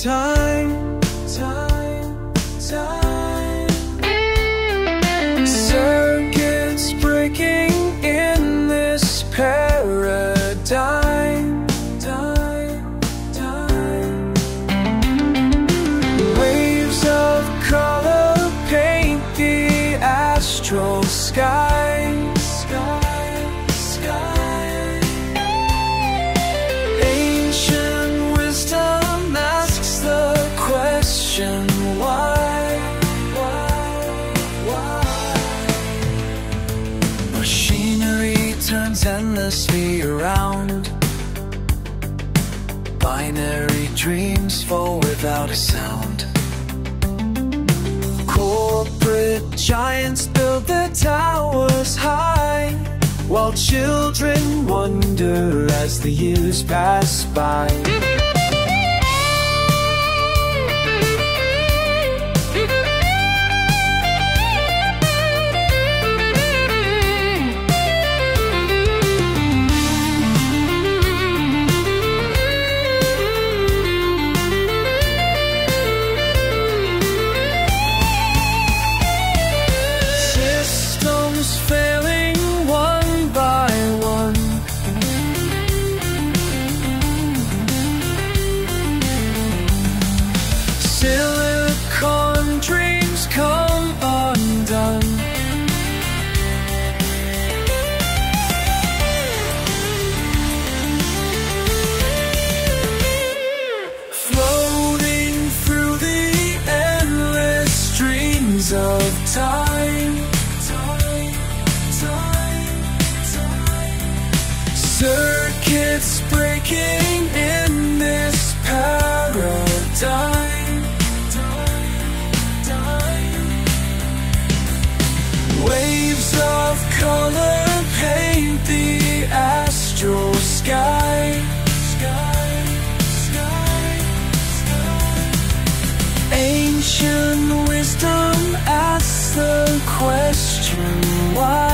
Time, time, time. Circuits breaking in this paradigm. Time, time. Waves of color paint the astral sky. Sky, sky. Ancient wisdom asks the question why? Machinery turns endlessly around. Binary dreams fall without a sound. Corporate giants build their towers high, while children wonder as the years pass by. Failing one by one. Silicon dreams come undone. Floating through the endless streams of time. Circuits breaking in this paradigm. Waves of color paint the astral sky. Ancient wisdom asks the question why?